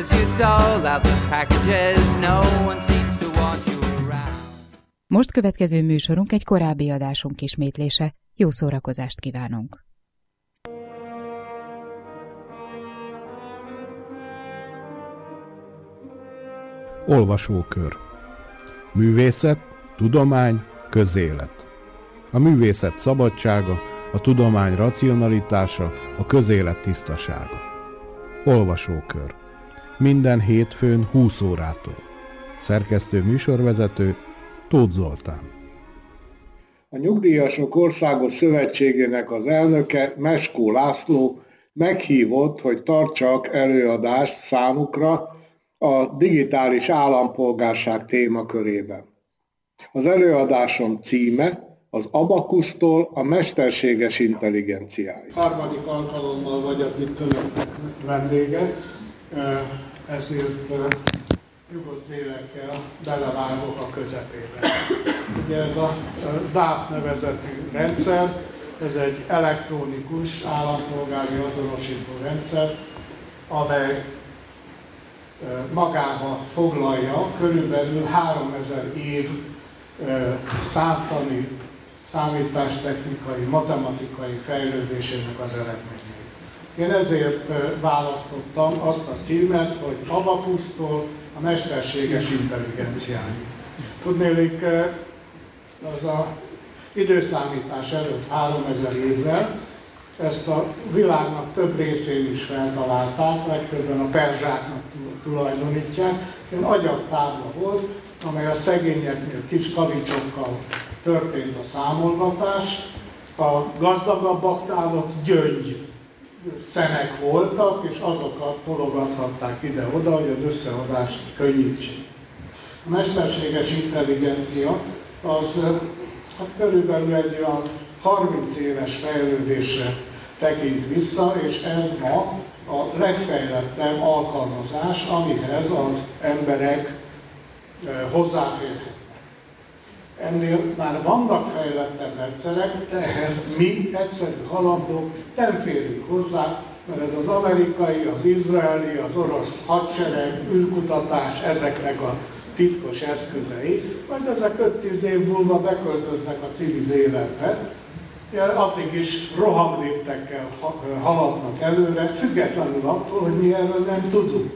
as you dole out the packages. No one seems to want you around. Most következő műsorunk egy korábbi adásunk ismétlése. Jó szórakozást kívánunk! Olvasókör. Művészet, tudomány, közélet. A művészet szabadsága, a tudomány racionalitása, a közélet tisztasága. Olvasókör. Minden hétfőn 20 órától. Szerkesztő műsorvezető Tóth Zoltán. A Nyugdíjasok Országos Szövetségének az elnöke, Meskó László meghívott, hogy tartsak előadást számukra a digitális állampolgárság témakörében. Az előadásom címe az abakusztól a mesterséges intelligenciáig. Harmadik alkalommal vagyok itt önöknek vendége, ezért nyugodt lélekkel belevágok a közepébe. Ugye ez a DAP nevezetű rendszer, ez egy elektronikus állampolgári azonosító rendszer, amely magába foglalja körülbelül 3000 év számtani, számítástechnikai, matematikai fejlődésének az eredményeit. Én ezért választottam azt a címet, hogy abakusztól a mesterséges intelligenciáig. Tudnélik, az a időszámítás előtt 3000 évvel ezt a világnak több részén is feltalálták, legtöbben a perzsáknak tulajdonítják. Ilyen agyagtábla volt, amely a szegényeknél kis kavicsokkal történt a számolgatás, a gazdagabbaknál ott gyöngy szemek voltak, és azokat tologathatták ide-oda, hogy az összeadást könnyítsék. A mesterséges intelligencia az hát körülbelül egy olyan 30 éves fejlődésre tekint vissza, és ez ma a legfejlettebb alkalmazás, amihez az emberek hozzáférhetnek. Ennél már vannak fejlettebb rendszerek, de ehhez mi egyszerű halandók nem férünk hozzá, mert ez az amerikai, az izraeli, az orosz hadsereg, űrkutatás, ezeknek a titkos eszközei, majd ezek 5-10 év múlva beköltöznek a civil életbe, addig is rohamléptekkel haladnak előre, függetlenül attól, hogy mi erről nem tudunk.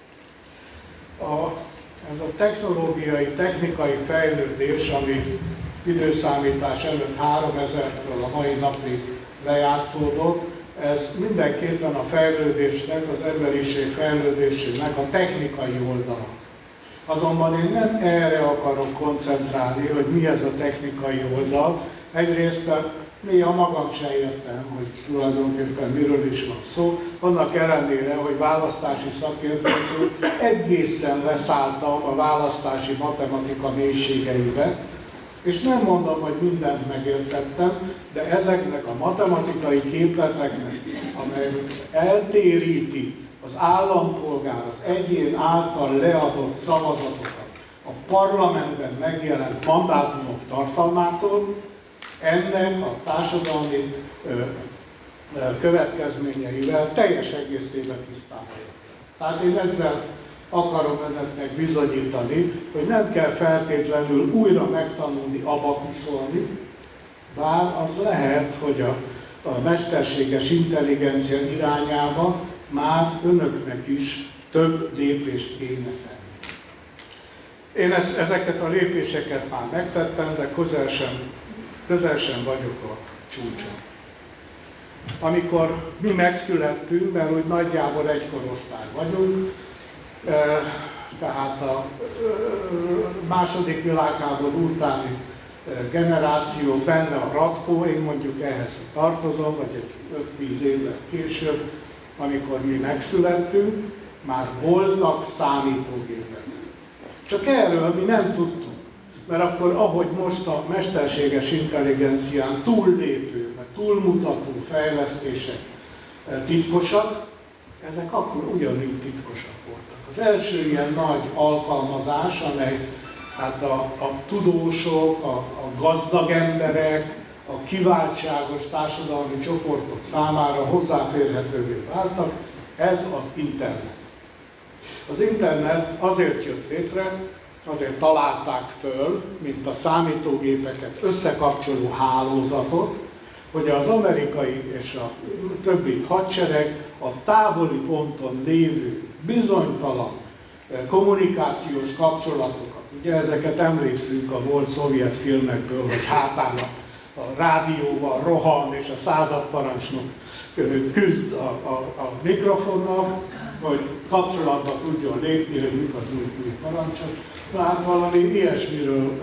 Ez a technológiai, technikai fejlődés, amit időszámítás előtt 3000-től a mai napig lejátszódott, ez mindenképpen a fejlődésnek, az emberiség fejlődésének a technikai oldala. Azonban én nem erre akarok koncentrálni, hogy mi ez a technikai oldal. Egyrészt, mert néha magam se értem, hogy tulajdonképpen miről is van szó, annak ellenére, hogy választási szakértőként egészen leszálltam a választási matematika mélységeibe, és nem mondom, hogy mindent megértettem, de ezeknek a matematikai képleteknek, amely eltéríti az állampolgár, az egyén által leadott szavazatokat a parlamentben megjelent mandátumok tartalmától, ennek a társadalmi következményeivel teljes egészében tisztában vagyok. Tehát én ezzel akarom önöknek bizonyítani, hogy nem kell feltétlenül újra megtanulni abakuszolni, bár az lehet, hogy a mesterséges intelligencia irányába már önöknek is több lépést kéne tenni. Én ezeket a lépéseket már megtettem, de közel sem vagyok a csúcson. Amikor mi megszülettünk, mert úgy nagyjából egy korosztály vagyunk, tehát a második világháború utáni generáció benne a ratkó, én mondjuk ehhez tartozom, vagy egy 5-10 évvel később, amikor mi megszülettünk, már voltak számítógépek. Csak erről mi nem tudtunk, mert akkor ahogy most a mesterséges intelligencián túllépő, vagy túlmutató fejlesztések titkosak, ezek akkor ugyanúgy titkosak voltak. Az első ilyen nagy alkalmazás, amely hát a tudósok, a gazdag emberek, a kiváltságos társadalmi csoportok számára hozzáférhetővé váltak, ez az internet. Az internet azért jött létre, azért találták föl, mint a számítógépeket összekapcsoló hálózatot, hogy az amerikai és a többi hadsereg a távoli ponton lévő bizonytalan kommunikációs kapcsolatokat, ugye ezeket emlékszünk a volt szovjet filmekből, hogy hátán a rádióval rohan és a századparancsnok küzd a mikrofonnal, hogy kapcsolatba tudjon lépni, hogy mik az új parancsok. Hát valami ilyesmiről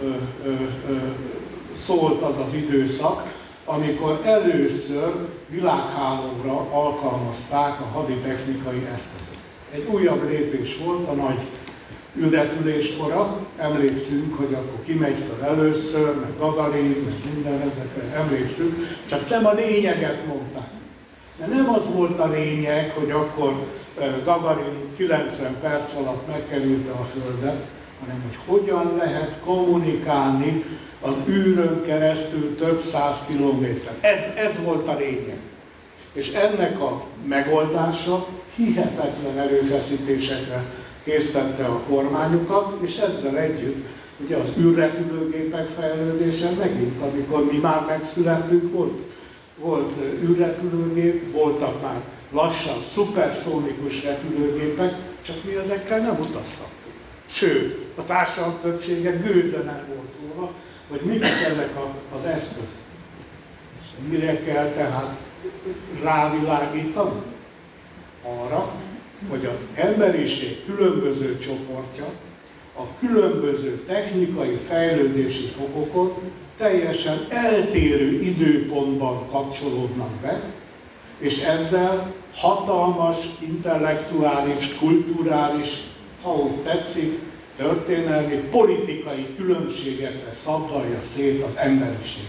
szólt az az időszak, amikor először világhálóra alkalmazták a haditechnikai eszközöket. Egy újabb lépés volt a nagy üldepüléskora, emlékszünk, hogy akkor kimegy fel először, meg Gagarin, meg minden ezekre emlékszünk, csak nem a lényeget mondták. De nem az volt a lényeg, hogy akkor Gagarin 90 perc alatt megkerülte a Földet, hanem hogy hogyan lehet kommunikálni az űrön keresztül több száz kilométer. Ez volt a lényeg. És ennek a megoldása hihetetlen erőfeszítésekre késztette a kormányokat, és ezzel együtt ugye az űrrepülőgépek fejlődése megint, amikor mi már megszülettünk, volt űrrepülőgép, voltak már lassan szuperszónikus repülőgépek, csak mi ezekkel nem utaztattunk. Sőt, a társadalom többsége gőze nem volt róla, hogy mik ezek az eszközök. Mire kell tehát rávilágítani? Arra, hogy az emberiség különböző csoportja a különböző technikai fejlődési fokokon teljesen eltérő időpontban kapcsolódnak be, és ezzel hatalmas, intellektuális, kulturális, ha úgy tetszik, történelmi, politikai különbségekre szabdalja szét az emberiség.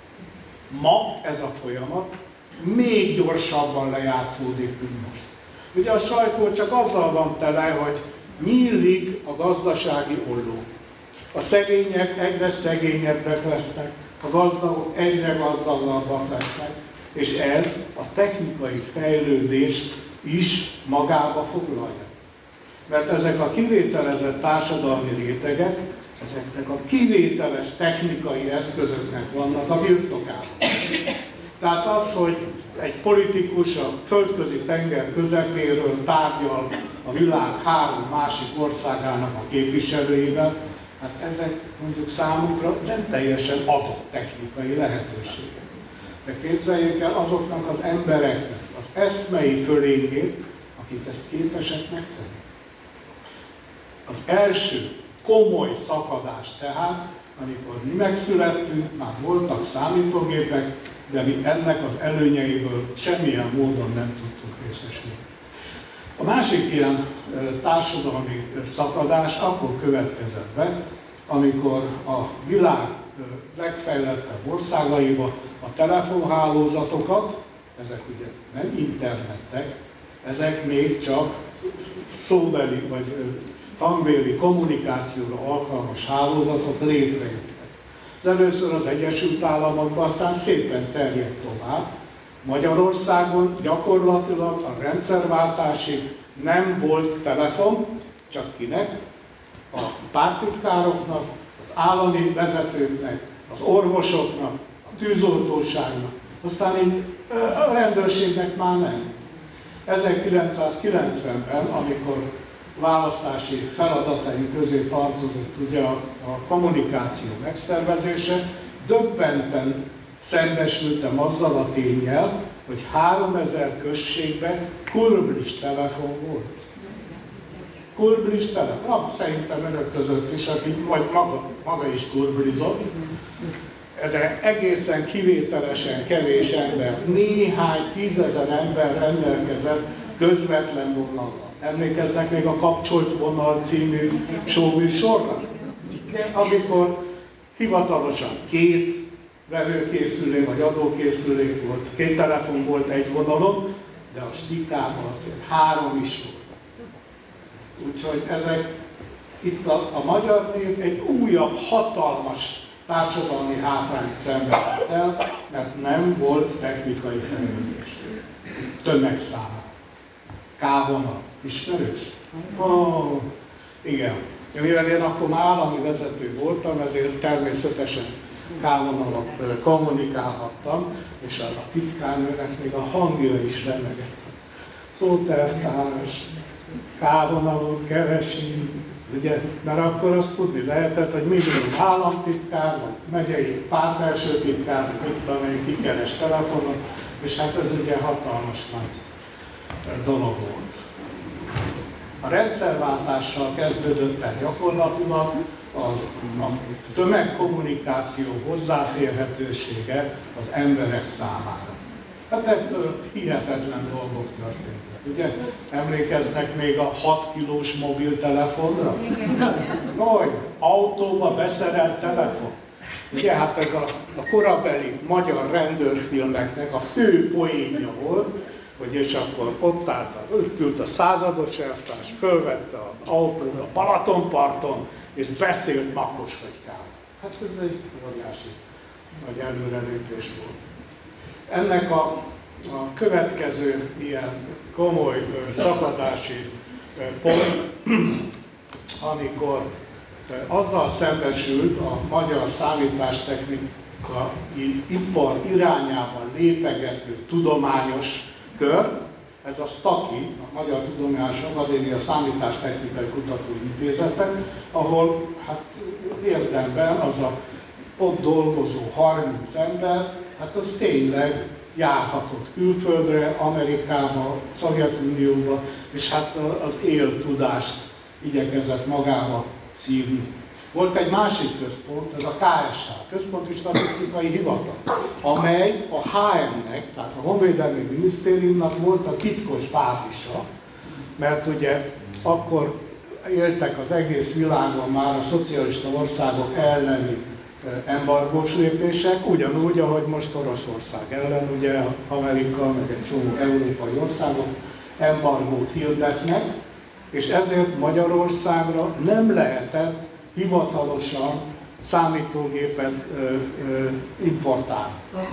Ma ez a folyamat még gyorsabban lejátszódik, mint most. Ugye a sajtó csak azzal van tele, hogy nyílik a gazdasági olló. A szegények egyre szegényebbek lesznek, a gazdagok egyre gazdagabbak lesznek, és ez a technikai fejlődést is magába foglalja. Mert ezek a kivételezett társadalmi rétegek, ezeknek a kivételes technikai eszközöknek vannak a birtokában. Tehát az, hogy egy politikus a földközi tenger közepéről tárgyal a világ 3 másik országának a képviselőivel, hát ezek mondjuk számukra nem teljesen adott technikai lehetőségek. De képzeljék el azoknak az embereknek az eszmei fölényét, akik ezt képesek megtenni. Az első komoly szakadás tehát, amikor mi megszülettünk, már voltak számítógépek, de mi ennek az előnyeiből semmilyen módon nem tudtunk részesülni. A másik ilyen társadalmi szakadás akkor következett be, amikor a világ legfejlettebb országaiba a telefonhálózatokat, ezek ugye nem internettek, ezek még csak szóbeli vagy hangbéli kommunikációra alkalmas hálózatok létrejöttek. Az először az Egyesült Államokban, aztán szépen terjedt tovább. Magyarországon gyakorlatilag a rendszerváltásig nem volt telefon, csak kinek? A pártitkároknak, az állami vezetőknek, az orvosoknak, a tűzoltóságnak, aztán így a rendőrségnek már nem. 1990-ben, amikor választási feladataink közé tartozott ugye a kommunikáció megszervezése, döbbenten szembesültem azzal a ténnyel, hogy 3000 községben kurblis telefon volt. Kurblis telefon, szerintem önök között is, aki vagy maga is kurblizott, de egészen kivételesen kevés ember, néhány 10 000 ember rendelkezett közvetlen vonallal. Emlékeznek még a Kapcsolt vonal című showműsorra? Amikor hivatalosan 2 vevőkészülék vagy adókészülék volt, 2 telefon volt egy vonalon, de a stikában azért 3 is volt. Úgyhogy ezek itt a magyar nép egy újabb hatalmas társadalmi hátrányt szenvedett el, mert nem volt technikai fejlődés. Tömegszámán. K-vonal. Ismerős? Igen. Mivel én akkor már állami vezető voltam, ezért természetesen K-vonalon kommunikálhattam, és a titkárnőnek még a hangja is remegett. Tótertárs, K-vonalon keresi, ugye, mert akkor azt tudni lehetett, hogy mindig államtitkár, vagy megyei pártelső titkár, mit tudom én, kikeres telefonon, és hát ez ugye hatalmas nagy dolog volt. A rendszerváltással kezdődött el gyakorlatilag a tömegkommunikáció hozzáférhetősége az emberek számára. Hát ettől hihetetlen dolgok történtek. Ugye? Emlékeznek még a 6 kilós mobiltelefonra? Vagy autóba beszerelt telefon. Ugye hát ez a korabeli magyar rendőrfilmeknek a fő poénja volt, hogy és akkor ott ült a százados elvtárs, fölvette az autót a Balatonparton, és beszélt Makosfagykával. Hát ez egy óriási nagy előrelépés volt. Ennek a következő ilyen komoly szakadási pont, amikor azzal szembesült a magyar számítástechnikai ipar irányában lépegető tudományos kör, ez a STAKI, a Magyar Tudományos Akadémia Számítástechnikai Kutatóintézete, ahol hát érdemben az a ott dolgozó 30 ember, hát az tényleg járhatott külföldre, Amerikába, Szovjetunióba, és hát az éltudást igyekezett magába szívni. Volt egy másik központ, ez a KSH, Központi Statisztikai Hivatal, amely a HM-nek, tehát a Honvédelmi Minisztériumnak volt a titkos bázisa, mert ugye akkor éltek az egész világon már a szocialista országok elleni embargós lépések, ugyanúgy, ahogy most Oroszország ellen, ugye Amerika, meg egy csomó európai országok embargót hirdetnek, és ezért Magyarországra nem lehetett hivatalosan számítógépet importálni.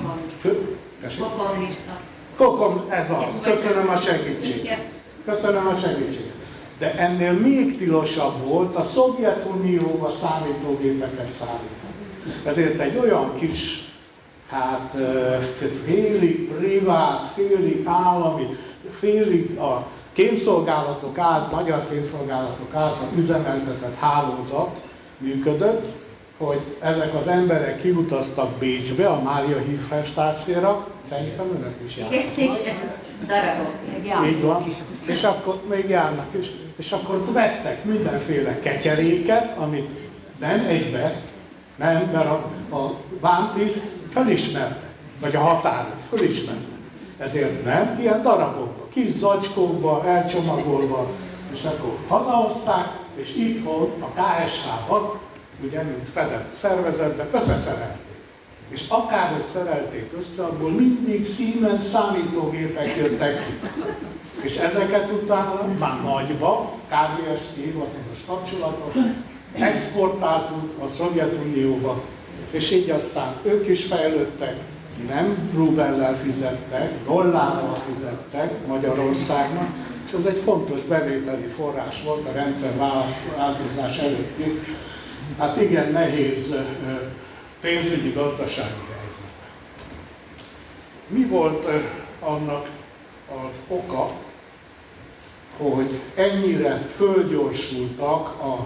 Kokom, ez az. Köszönöm a segítséget. Köszönöm a segítséget. De ennél még tilosabb volt a Szovjetunióba számítógépeket szállítani. Ezért egy olyan kis, hát félig privát, félig állami, félig a kémszolgálatok magyar kémszolgálatok által üzemeltetett hálózat működött, hogy ezek az emberek kiutaztak Bécsbe, a Mária Hilferstrászéra, szerintem önök is járnak. Darabok, így van, és akkor még járnak is, és akkor vettek mindenféle ketyeréket, amit nem egybe, nem, mert a vámtiszt felismerte, vagy a határőr felismerte. Ezért nem, ilyen darabokba, kis zacskókba, elcsomagolva, és akkor hazahozták, és itthon a KSH-ban, ugye, mint fedett szervezetben összeszerelték. És akárhogy szerelték össze, abból mindig Siemens számítógépek jöttek ki. És ezeket utána már nagyba, KVST hivatalos kapcsolatban exportáltunk a Szovjetunióba, és így aztán ők is fejlődtek, nem rubellel fizettek, dollárral fizettek Magyarországnak, és ez egy fontos bevételi forrás volt a rendszerváltozás előtti, hát igen nehéz pénzügyi gazdasági helyzetben. Mi volt annak az oka, hogy ennyire fölgyorsultak a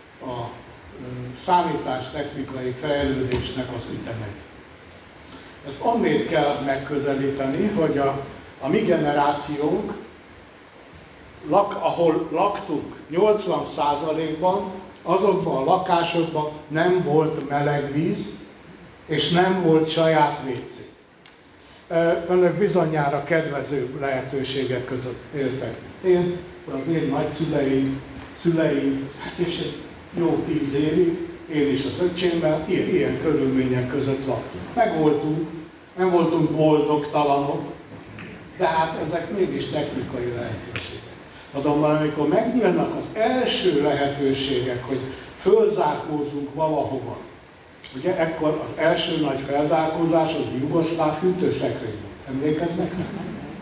számítástechnikai fejlődésnek az ütemei? Ezt onnét kell megközelíteni, hogy a mi generációnk, ahol laktunk 80%-ban, azokban a lakásokban nem volt meleg víz, és nem volt saját WC. Önök bizonyára kedvező lehetőségek között éltek. Az én szüleim, hát és egy jó 10 évig, én is az öcsémmel, ilyen körülmények között laktunk. Megvoltunk, nem voltunk boldogtalanok, de hát ezek mégis technikai lehetőségek. Azonban amikor megnyílnak az első lehetőségek, hogy fölzárkózzunk valahova, ugye ekkor az első nagy felzárkózás az jugoszláv hűtőszekrény volt. Emlékeznek?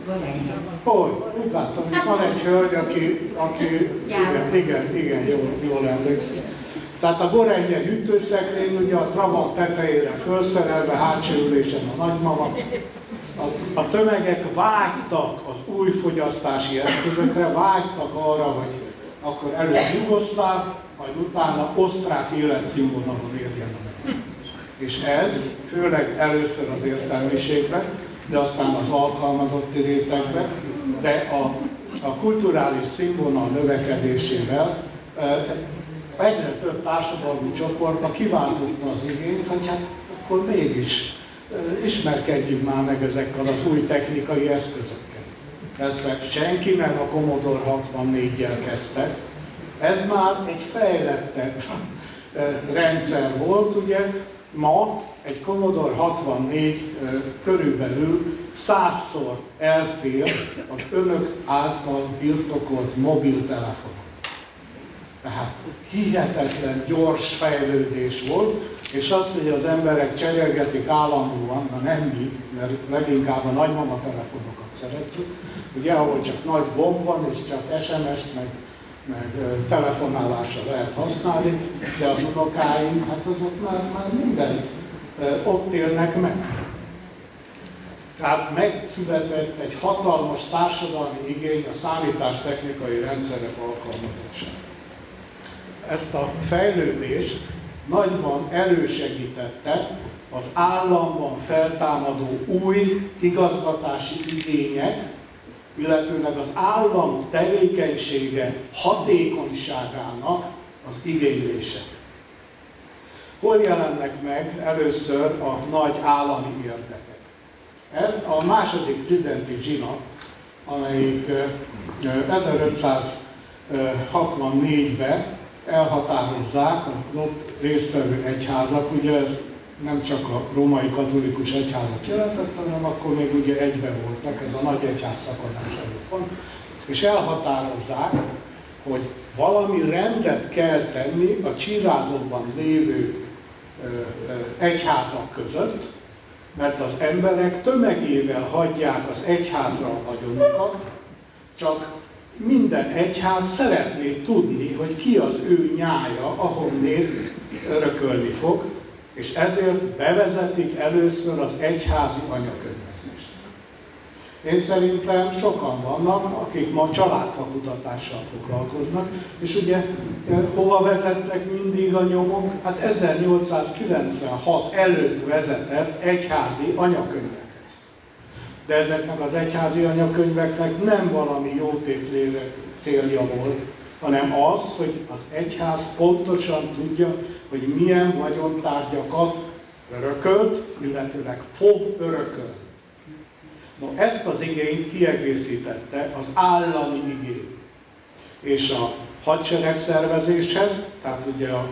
Hogy? Úgy láttam, hogy van egy hölgy, aki igen, jól emlékszik. Tehát a Gorenje hűtőszekrény, ugye a Trabant tetejére felszerelve, hátsó ülésen a nagymama. A tömegek vágytak az új fogyasztási eszközökre, vágytak arra, hogy akkor előtt jugoszláv, majd utána osztrák életszínvonalon érjen meg. És ez főleg először az értelmiségben, de aztán az alkalmazotti rétegben, de a kulturális színvonal növekedésével egyre több társadalmi csoportba kiváltotta az igényt, hogy hát akkor mégis ismerkedjünk már meg ezekkel az új technikai eszközökkel. Persze senki nem a Commodore 64-jel kezdte, ez már egy fejlettebb rendszer volt, ugye ma egy Commodore 64 körülbelül 100-szor elfér az önök által birtokolt mobiltelefonon. Tehát hihetetlen gyors fejlődés volt, és az, hogy az emberek cserélgetik állandóan, na nem mi, mert leginkább a nagymama telefonokat szeretjük, ugye, ahol csak nagy gomb van, és csak SMS-t, meg telefonálásra lehet használni, de az unokáim, hát azok már mindent ott élnek meg. Tehát megszületett egy hatalmas társadalmi igény a számítástechnikai rendszerek alkalmazására. Ezt a fejlődést nagyban elősegítette az államban feltámadó új igazgatási igények, illetőleg az állam tevékenysége hatékonyságának az igénylése. Hol jelennek meg először a nagy állami érdekek? Ez a második tridenti zsinat, amelyik 1564-ben elhatározzák az ott résztvevő egyházak, ugye ez nem csak a római katolikus egyházat jelentett, hanem akkor még ugye egyben voltak, ez a nagy egyház szakadás előtt van, és elhatározzák, hogy valami rendet kell tenni a csírázóban lévő egyházak között, mert az emberek tömegével hagyják az egyházra a vagyonukat, csak minden egyház szeretné tudni, hogy ki az ő nyája, ahonnét örökölni fog, és ezért bevezetik először az egyházi anyakönyvezést. Én szerintem sokan vannak, akik ma családfakutatással foglalkoznak, és ugye hova vezetnek mindig a nyomok? Hát 1896 előtt vezetett egyházi anyakönyvekhez. De ezeknek az egyházi anyakönyveknek nem valami jótétlélő célja volt, hanem az, hogy az egyház pontosan tudja, hogy milyen vagyontárgyakat örökölt, illetőleg fog örökölni. No, ezt az igényt kiegészítette az állami igény. És a hadseregszervezéshez, tehát ugye a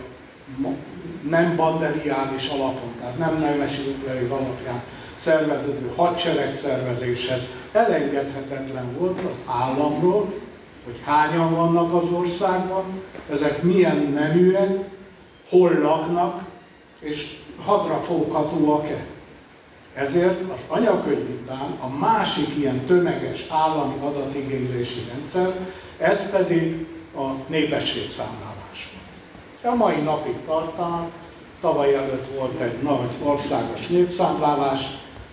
nem banderiális alapon, tehát nem nemesülői alapján szerveződő hadseregszervezéshez elengedhetetlen volt az államról, hogy hányan vannak az országban, ezek milyen neműek, hol laknak, és hadra foghatóak-e. Ezért az anyakönyv után a másik ilyen tömeges állami adatigénylési rendszer, ez pedig a népességszámlálás. A mai napig tartanak, tavaly előtt volt egy nagy országos népszámlálás,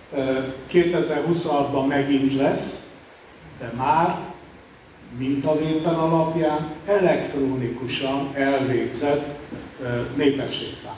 2026-ban megint lesz, de már mintavétel alapján elektronikusan elvégzett népességszámlálás.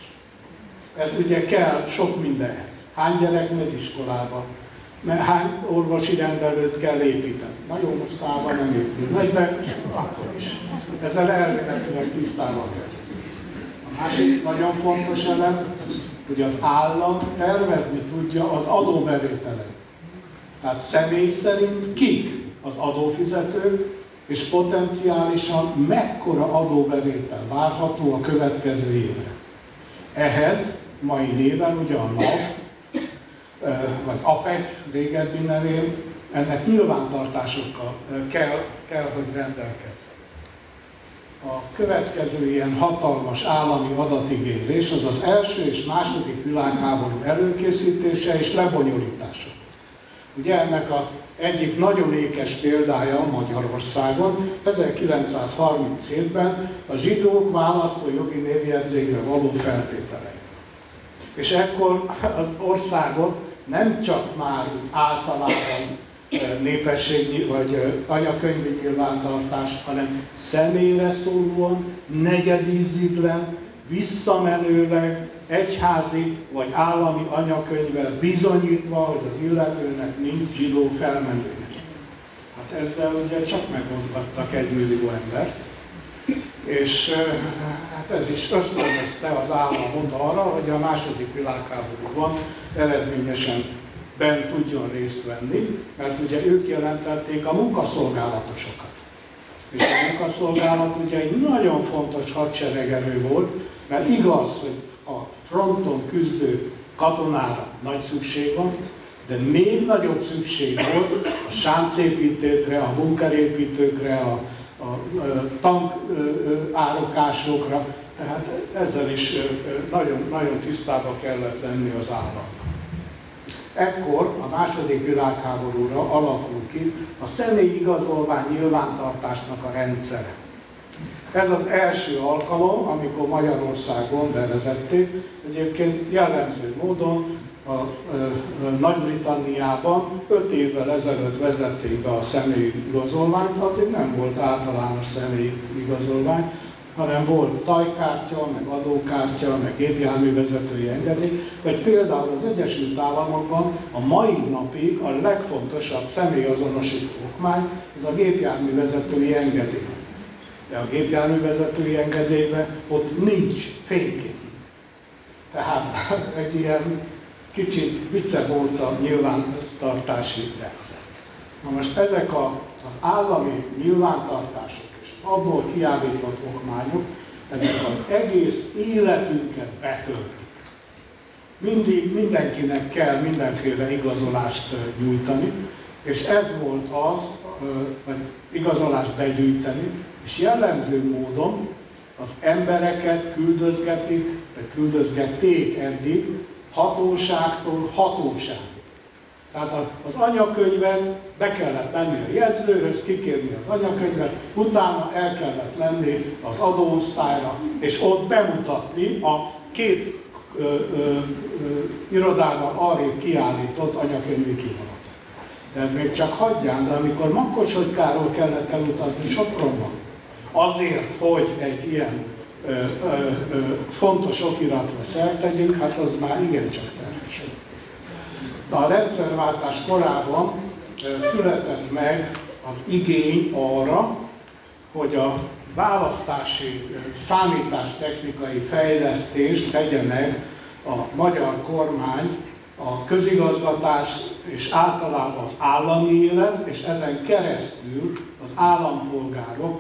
Ez ugye kell sok mindenhez. Hány gyerek megy iskolába? Hány orvosi rendelőt kell építeni? Nagyon mostában nem épülnek, de akkor is. Ezzel elméletileg tisztában kell. A másik nagyon fontos elem, hogy az állam tervezni tudja az adóbevételeit. Tehát személy szerint kik az adófizetők, és potenciálisan mekkora adóbevétel várható a következő évre. Ehhez mai néven ugye a NAV, vagy APEC régebbi nevén, ennek nyilvántartásokkal kell, hogy rendelkezzen. A következő ilyen hatalmas állami adatigénylés az az első és második világháború előkészítése és lebonyolítása. Ugye ennek egyik nagyon ékes példája Magyarországon 1937-ben a zsidók választójogi névjegyzékre való feltételei. És ekkor az országot nem csak már általában népesség vagy anyakönyvi nyilvántartás, hanem személyre szólóan, negyedíziglen, visszamenőleg, egyházi vagy állami anyakönyvvel bizonyítva, hogy az illetőnek nincs zsidó felmenője. Hát ezzel ugye csak megmozgattak 1 millió embert, és hát ez is ösztönözte az államot arra, hogy a II. Világháborúban eredményesen bent tudjon részt venni, mert ugye ők jelentették a munkaszolgálatosokat. És a munkaszolgálat ugye egy nagyon fontos hadseregerő volt, mert igaz, hogy a fronton küzdő katonára nagy szükség van, de még nagyobb szükség volt a sáncépítőkre, a bunkerépítőkre, a tankárokásokra, tehát ezzel is nagyon, nagyon tisztában kellett lenni az államnak. Ekkor a II. Világháborúra alakult ki a személyigazolvány nyilvántartásnak a rendszere. Ez az első alkalom, amikor Magyarországon bevezették, egyébként jellemző módon Nagy-Britanniában 5 évvel ezelőtt vezették be a személyigazolványt, addig nem volt általános személyigazolvány, hanem volt tajkártya, meg adókártya, meg gépjárművezetői engedély, vagy például az Egyesült Államokban a mai napig a legfontosabb személyazonosító okmány, ez a gépjárművezetői engedély. De a gépjárművezetői engedélyben ott nincs fénykép. Tehát egy ilyen kicsit viccebolca nyilvántartási rendszer. Na most ezek az állami nyilvántartások és abból kiállított okmányok, ezek az egész életünket betöltik. Mindig mindenkinek kell mindenféle igazolást nyújtani, és ez volt az, vagy igazolást begyűjteni, és jellemző módon az embereket küldözgetik, vagy küldözgették eddig hatóságtól hatóságig. Tehát az anyakönyvet be kellett menni a jegyzőhöz, kikérni az anyakönyvet, utána el kellett menni az adóosztályra, és ott bemutatni a 2 irodával arrébb kiállított anyakönyvi kivonatot. De ez még csak hagyján, de amikor Makoshogykáról kellett elutazni Sopronba, azért, hogy egy ilyen fontos okiratra szert tegyünk, hát az már igencsak terhes. De a rendszerváltás korában született meg az igény arra, hogy a választási számítástechnikai fejlesztést tegye meg a magyar kormány, a közigazgatás és általában az állami élet, és ezen keresztül az állampolgárok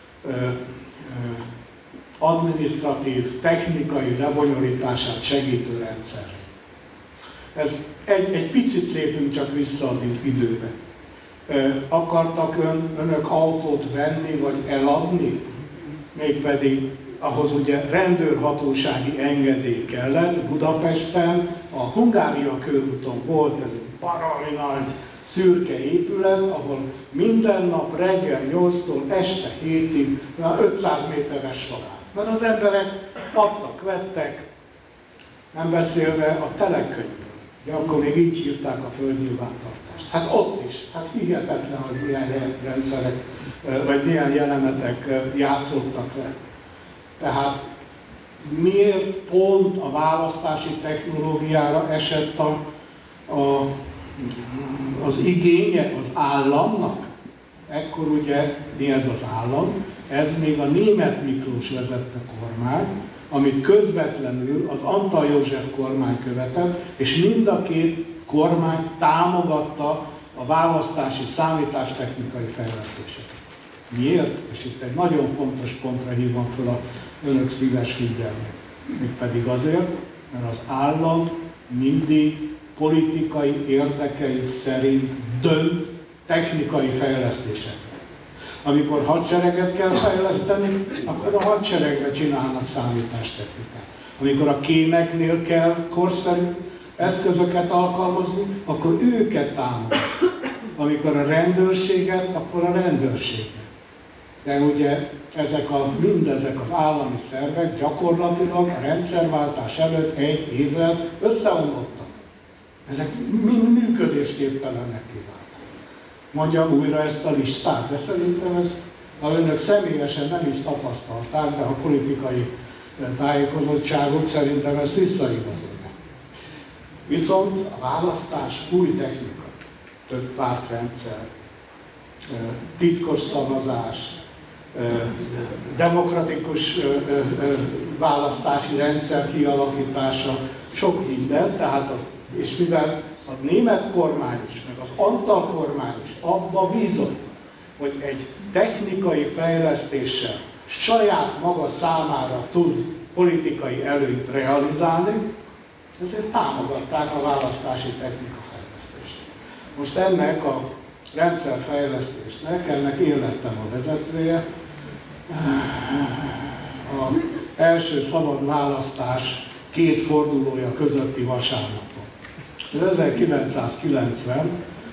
adminisztratív, technikai lebonyolítását segítő rendszerre. Ez egy picit lépünk csak vissza az időbe. Akartak önök autót venni vagy eladni? Mégpedig ahhoz ugye rendőrhatósági engedély kellett. Budapesten a Hungária körúton volt ez egy baromi nagy szürke épület, ahol minden nap reggel 8-tól este 7-ig 500 méteres során. Mert az emberek adtak, vettek, nem beszélve a telekönyvről. Ugye akkor még így hívták a földnyilvántartást. Hát ott is, hát hihetetlen, hogy milyen rendszerek, vagy milyen jelenetek játszottak le. Tehát miért pont a választási technológiára esett az igénye az államnak? Ekkor ugye mi ez az állam? Ez még a Németh Miklós vezette kormány, amit közvetlenül az Antall József kormány követett, és mind a 2 kormány támogatta a választási számítástechnikai fejlesztéseket. Miért? És itt egy nagyon fontos pontra hívom fel a önök szíves figyelmét. Mégpedig azért, mert az állam mindig politikai érdekei szerint dönt technikai fejlesztésekre. Amikor hadsereget kell fejleszteni, akkor a hadseregbe csinálnak számítástechnikát. Amikor a kémeknél kell korszerű eszközöket alkalmazni, akkor őket támogatjuk. Amikor a rendőrséget, akkor a rendőrséget. De ugye mindezek az állami szervek gyakorlatilag a rendszerváltás előtt egy évvel összeomlottak. Ezek mind működésképtelenek kiváltak. Mondjam újra ezt a listát, de szerintem ezt önök személyesen nem is tapasztalták, de a politikai tájékozottságok szerintem ezt visszaigazolják. Viszont a választás új technika, több pártrendszer, titkos szavazás, demokratikus választási rendszer kialakítása, sok minden, tehát és mivel a német kormány is, meg az Antal kormány is abba bízott, hogy egy technikai fejlesztéssel saját maga számára tud politikai előnyt realizálni, ezért támogatták a választási technika fejlesztést. Most ennek a rendszerfejlesztésnek, ennek én lettem a vezetője. Az első szabad választás 2 fordulója közötti vasárnapon. 1990.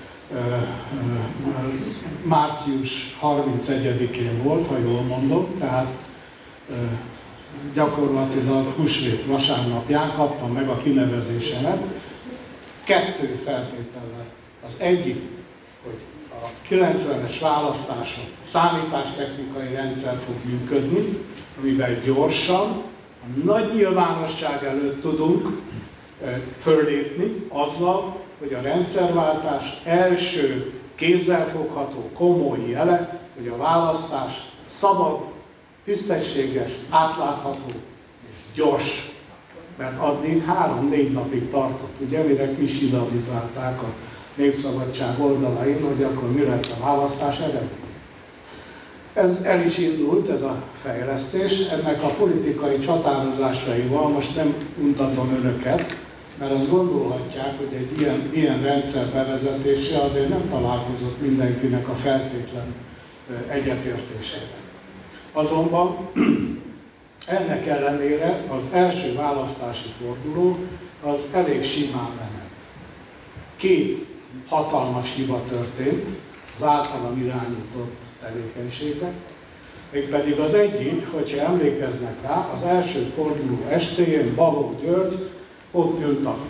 március 31-én volt, ha jól mondom, tehát gyakorlatilag húsvét vasárnapján kaptam meg a kinevezésemet. 2 feltétellel. Az egyik, hogy a 90-es választáson számítástechnikai rendszer fog működni, amivel gyorsan, a nagy nyilvánosság előtt tudunk föllépni azzal, hogy a rendszerváltás első kézzelfogható, komoly jele, hogy a választás szabad, tisztességes, átlátható és gyors. Mert addig 3-4 napig tartott, ugye, mire kisilabizálták a Népszabadság oldalain, hogy akkor mi lett a választás eredmény. Ez el is indult, ez a fejlesztés, ennek a politikai csatározásaival most nem untatom önöket, mert azt gondolhatják, hogy egy ilyen rendszer bevezetése azért nem találkozott mindenkinek a feltétlen egyetértésével. Azonban ennek ellenére az első választási forduló az elég simán lement. 2 hatalmas hiba történt az általam irányított tevékenységben, mégpedig az egyik, hogyha emlékeznek rá, az első forduló estéjén Balogh György ott ült a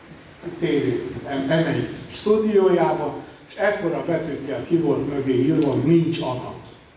M1 stúdiójába, és ekkora betűkkel ki volt mögé írva, hogy nincs adat.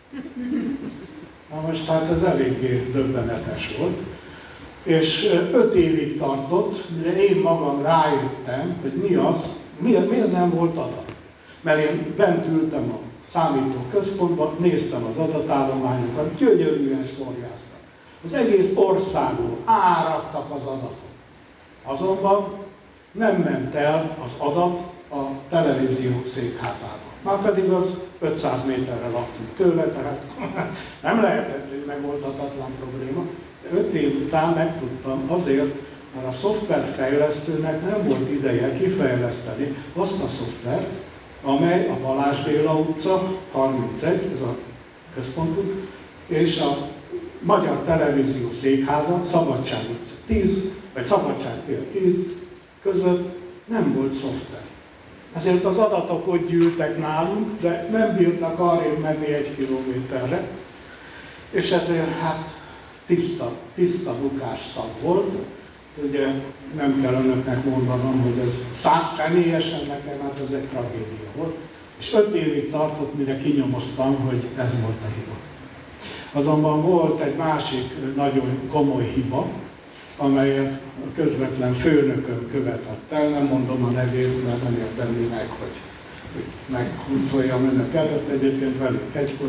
Na most hát ez eléggé döbbenetes volt. És 5 évig tartott, mire én magam rájöttem, hogy mi az, miért nem volt adat. Mert én bent ültem a számítóközpontban, néztem az adatállományokat, gyönyörűen sorjáztak. Az egész országból áradtak az adatok. Azonban nem ment el az adat a televízió székházába. Már pedig az 500 méterre laktunk tőle, tehát nem lehetett egy megoldhatatlan probléma. De 5 év után megtudtam azért, mert a szoftverfejlesztőnek nem volt ideje kifejleszteni azt a szoftvert, amely a Balázs Béla utca 31, ez a központunk, és a Magyar Televízió székháza, Szabadság utca 10, vagy Szabadságtér 10 között nem volt szoftver. Ezért az adatok ott gyűltek nálunk, de nem bírtak arrébb menni 1 kilométerre. És ezért hát tiszta bukásszag volt. Ugye nem kell önöknek mondanom, hogy ez személyesen nekem, hát ez egy tragédia volt. És 5 évig tartott, mire kinyomoztam, hogy ez volt a hiba. Azonban volt egy másik nagyon komoly hiba, amelyet a közvetlen főnököm követett el, nem mondom a nevét, mert nem érdemli meg, hogy meghurcoljam önök előtt, egyébként velük egykor.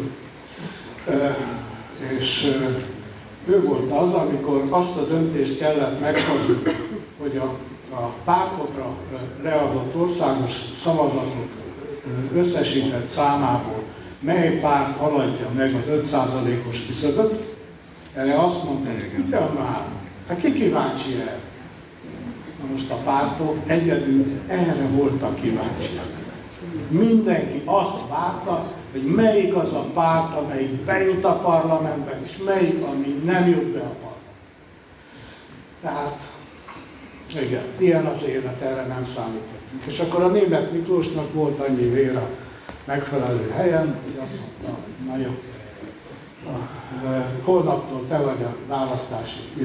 És ő volt az, amikor azt a döntést kellett meghozni, hogy a pártokra leadott országos szavazatok összesített számából mely párt haladja meg az 5%-os küszöböt. Erre azt mondta, hogy ugyan már, hát ki kíváncsi erre? Na most a pártok egyedül erre voltak kíváncsiak. Mindenki azt várta, hogy melyik az a párt, amelyik bejut a parlamentbe, és melyik, ami nem jut be a parlamentbe. Tehát Igen, ilyen az élet, erre nem számítottunk. És akkor a Németh Miklósnak volt annyi vér a megfelelő helyen, hogy azt mondta, hogy na jó, holnaptól te vagy a választási